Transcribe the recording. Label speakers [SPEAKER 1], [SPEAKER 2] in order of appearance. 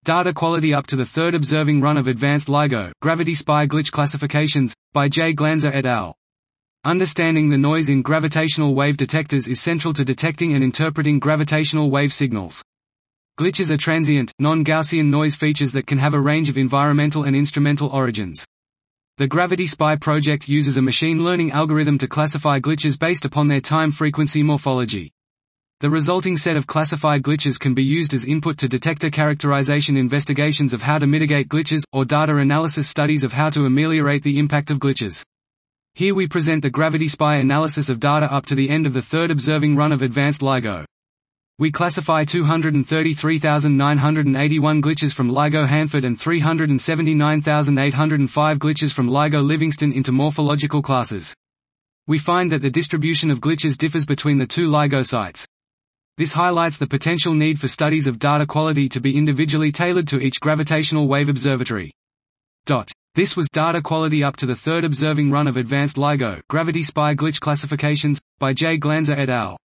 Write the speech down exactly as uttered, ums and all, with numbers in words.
[SPEAKER 1] Data Quality Up to the Third Observing Run of Advanced LIGO, Gravity Spy Glitch Classifications, by J. Glanzer et al. Understanding the noise in gravitational wave detectors is central to detecting and interpreting gravitational wave signals. Glitches are transient, non-Gaussian noise features that can have a range of environmental and instrumental origins. The Gravity Spy project uses a machine learning algorithm to classify glitches based upon their time-frequency morphology. The resulting set of classified glitches can be used as input to detector characterization investigations of how to mitigate glitches, or data analysis studies of how to ameliorate the impact of glitches. Here we present the Gravity Spy analysis of data up to the end of the third observing run of Advanced LIGO. We classify two hundred thirty-three thousand nine hundred eighty-one glitches from LIGO Hanford and three hundred seventy-nine thousand eight hundred five glitches from LIGO Livingston into morphological classes. We find that the distribution of glitches differs between the two LIGO sites. This highlights the potential need for studies of data quality to be individually tailored to each gravitational wave observatory. This was Data Quality Up to the Third Observing Run of Advanced LIGO, Gravity Spy Glitch Classifications, by J. Glanzer et al.